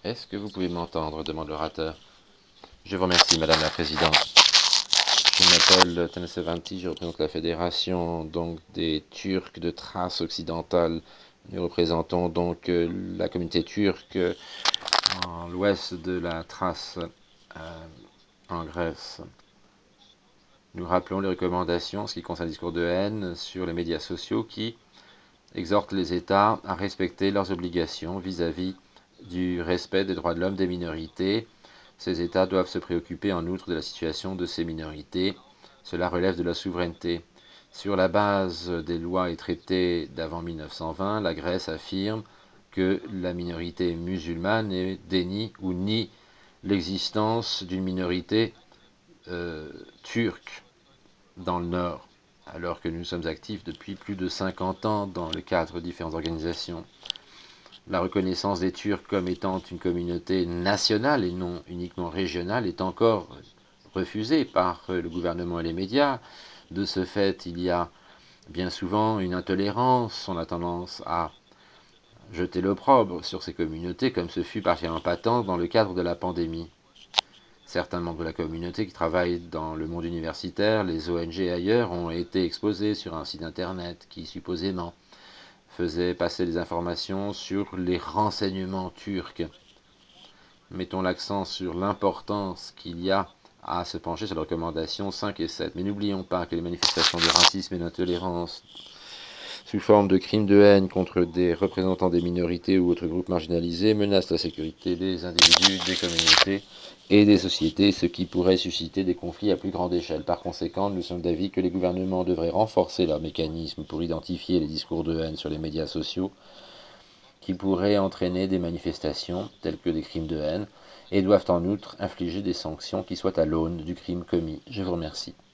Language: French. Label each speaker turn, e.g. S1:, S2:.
S1: Est-ce que vous pouvez m'entendre? Demande l'orateur. Je vous remercie, Madame la Présidente. Je m'appelle Tennessee Vanti, je représente la Fédération des Turcs de Thrace occidentale. Nous représentons la communauté turque en l'ouest de la Thrace en Grèce. Nous rappelons les recommandations en ce qui concerne le discours de haine sur les médias sociaux qui exhortent les États à respecter leurs obligations vis-à-vis du respect des droits de l'homme des minorités. Ces États doivent se préoccuper en outre de la situation de ces minorités. Cela relève de la souveraineté. Sur la base des lois et traités d'avant 1920, la Grèce affirme que la minorité musulmane dénie ou nie l'existence d'une minorité turque dans le Nord, alors que nous sommes actifs depuis plus de 50 ans dans le cadre de différentes organisations. La reconnaissance des Turcs comme étant une communauté nationale et non uniquement régionale est encore refusée par le gouvernement et les médias. De ce fait, il y a bien souvent une intolérance, on a tendance à jeter l'opprobre sur ces communautés, comme ce fut particulièrement patent dans le cadre de la pandémie. Certains membres de la communauté qui travaillent dans le monde universitaire, les ONG et ailleurs, ont été exposés sur un site internet qui supposément faisait passer des informations sur les renseignements turcs. Mettons l'accent sur l'importance qu'il y a à se pencher sur les recommandations 5 et 7. Mais n'oublions pas que les manifestations de racisme et d'intolérance sous forme de crimes de haine contre des représentants des minorités ou autres groupes marginalisés menacent la sécurité des individus, des communautés et des sociétés, ce qui pourrait susciter des conflits à plus grande échelle. Par conséquent, nous sommes d'avis que les gouvernements devraient renforcer leurs mécanismes pour identifier les discours de haine sur les médias sociaux qui pourraient entraîner des manifestations telles que des crimes de haine et doivent en outre infliger des sanctions qui soient à l'aune du crime commis. Je vous remercie.